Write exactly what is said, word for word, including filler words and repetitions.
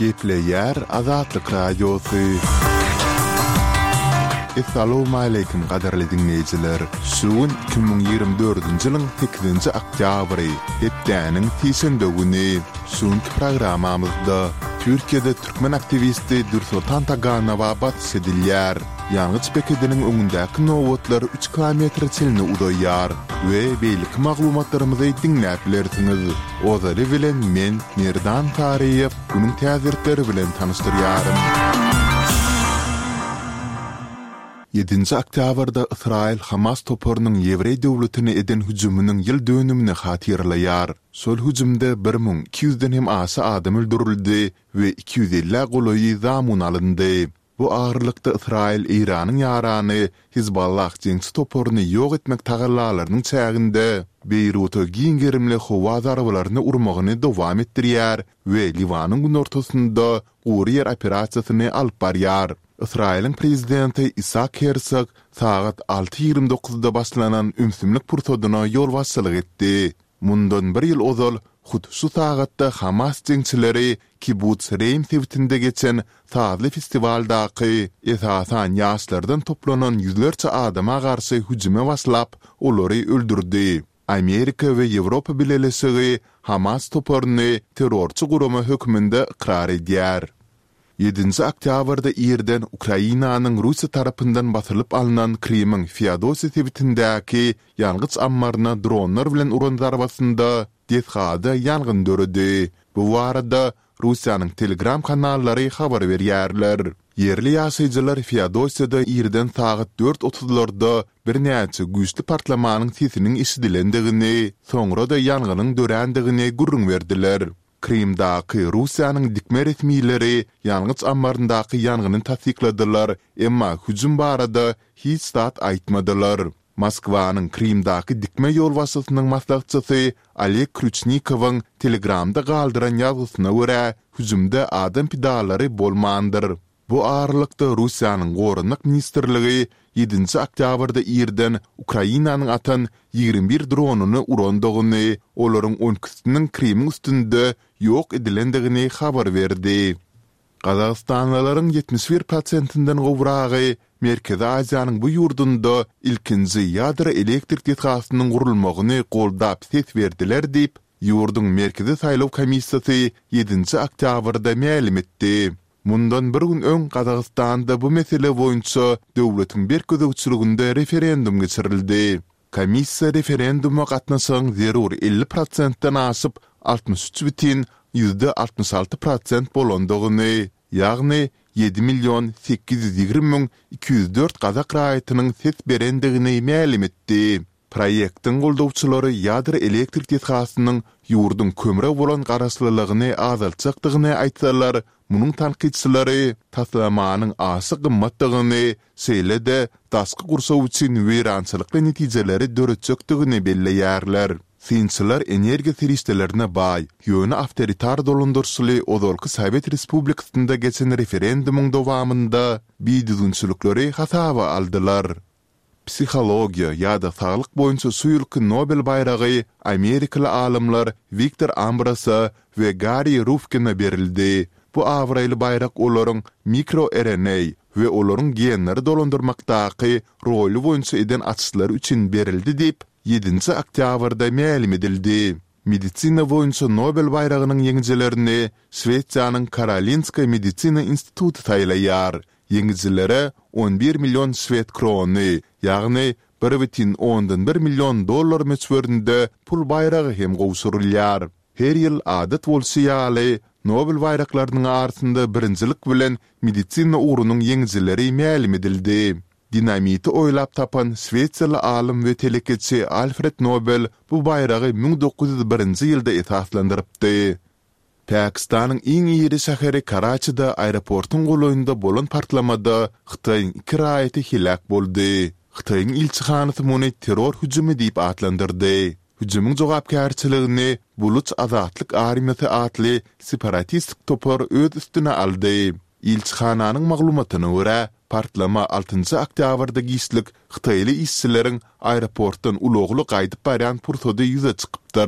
Gepleyer Azatlyk Radiosu. Assalamu alaykum qadarly dinleyijiler. Şuun iki bin ýygrimi dördünji ýylyň sekizinji oktýabry, hepdäniň tisinde güni. Şuunky programamyzda Türkiýede türkmen aktivisti Dursultan Taganowa batys edilýär. Ýalňyç bekediniň öňündäki nowotlar üç kilometr çelini udaýar we beýlik maglumatlarymyzy dinläp bilersiňiz. Ozary bilen men Merdan Tariýew bunyň täzirleri bilen tanystyryarym. yedinji oktýabrda Israil Hamas toparynyň Ýewrey döwletine eden hüjümüniň ýyl dönümini hatyrlaýar. Şol hüjümde bir ming iki ýüzden hem asy adam öldürildi we iki ýüz elli goloýy zamun alyndy. Bu ağırlıkta İsrail İran'ın yarany Hizballah jeňsi toparyny ýok etmek tagallalarynyň çäginde Beýruta giňgerimli howa zarabalaryny urmagyny dowam etdirýär we Liwanyň gün ortasynda gury ýer operasiýasyny alyp barýar. İsrail'in prezidenti Isaac Herzog saat alty ýygrimi dokuzda başlanan ümsümlik pursodyna ýol başçylyk etdi. Mundan bir ýyl ozal hut şu sagatda Hamas jeňçileri Kibbutz Reim sewtinde geçen Sazly festivaldaky esasan ýaşlardan toplanan ýüzlerçe adama garşy hüjüme başlap, olary öldürdi. Amerika we Ýewropa bileşigi Hamas toparyny terrorçy gurama hökmünde ikrar edýär. yedinji oktýabrda ýerden Ukrainanyň Russiýa tarapyndan basylyp alynan Krimiň Feodosiýa sewtindäki ýalgyç ammaryna dronlar bilen uran zarbasynda dehada ýangyn döredi. Bu barada Russiýanyň Telegram kanallary habar berýärler. Yerli ýaşaýjylar Feodosiýada ýerden saat dört otuzlarda bir näçe güýçli partlamanyň sesiniň işidilendigini, soňra da ýanganyň dörendigini gurrun berdiler. Krimdaky Russiýanyň dikme resmiýetleri ýalgyç ambaryndaky ýanganyny tasdikladylar, emma hüjüm barada hiç zat aýtmadylar. Moskwanyň Krimdaky dikme ýol wasatynyň maslahatçysy Oleg Kruchnikowyň Telegramda galdyran ýazysyna görä, hüjümde adam pidalary bolmandyr. Bu ağırlıkta Russiýanyň Gorunlyk ministrligi yedinji oktýabrda ýerden Ukrainanyň atan ýygrimi bir dronuny urandygyny, olaryň on ikisiniň Krimiň üstünde ýok edilendigini habar berdi. Gazagstanlylaryň ýetmiş bir prosentinden gowragy Merkezi Aziýanyň bu ýurdunda ilkinji ýadro elektrik detgasynyň gurulmagyny goldap ses berdiler diýip ýurduň merkezi saýlaw komissiýasy yedinji oktýabrda ma'lum etdi. Mundan bir gün öň Gazagstanda bu mesele boýunça döwletiň bir gözegçiliginde referendum geçirildi. Komissiýa referenduma gatnaşan zerur elli prosentden aşyp altmış üç bitin yüzde altmış alty prosent bolandygyny, ýagny yedi milyon sekiz ýüz ýygrimi miň iki ýüz dört Gazak raýatynyň ses berendigini ma'lum etdi. Proýektiň goldawçylary ýadro elektrik detgasynyň ýurdun kömre bolan garaşlylygyny azaltjakdygyny aýtsalar, munyň tanqidçilary taslamanyň asy gymmatdygyny, şeýle-de daşky gursaw üçin weýrançylykly netijeleri döretjekdigini belleýärler. Sinçiler energiýa serişdelerine baý, ýöne awtoritar dolandyrşyly ozalky Sowet Respublikasynda geçen referendumuň dowamında biýdüzünçülükleri hasaba aldylar. Psihologiya ýa-da saglyk boýunça suýulky Nobel baýragy Amerikaly alymlar Viktor Ambrasa we Gary Rufkin'e berildi. Bu awraýly baýrak olaryň mikro-R N A we olaryň genleri dolandyrmakdaky roly boýunça eden açyşlary üçin berildi diýip yedinji oktýabrda ma'lum edildi. Medisina boýunça Nobel baýragynyň ýeňjilerini Şweýçýanyň Karolinska Medisina Instituty taýlaýar. Ýeňjilere on bir milyon Şwed krony, ýagny bir butin ondan bir milyon dollar meçböründe pul baýragy hem gowşurulýar. Her ýyl adat bolsaýaly Nobel baýraklarynyň arasynda birinjilik bilen medisina urunyň ýeňjileri ma'lum edildi. Dinamiti oýlap tapan Şweýçarly alym we telekeçi Alfred Nobel bu baýragy ming dokuz ýüz birinji ýylda esaslandyrypdy. Pakistanyň iň ýeri şäheri Karaçyda aeroportyň goloýunda bolan partlamada Xitoýnyň iki raýaty hilak boldy. Xitoýnyň ilçihanasy muny terror hüjümi diýip adlandyrdy. Hüjümüň jogapkärçiligini Buluç Azatlyk Armiýasy adly separatistik topar öz üstüne aldy. İlçihananyň maglumatyna görä, partlama altynji oktýabrda gişlik Xitoýly işçileriň aeroportdan ulogly gaýdyp barýan pursady ýüze çykypdyr.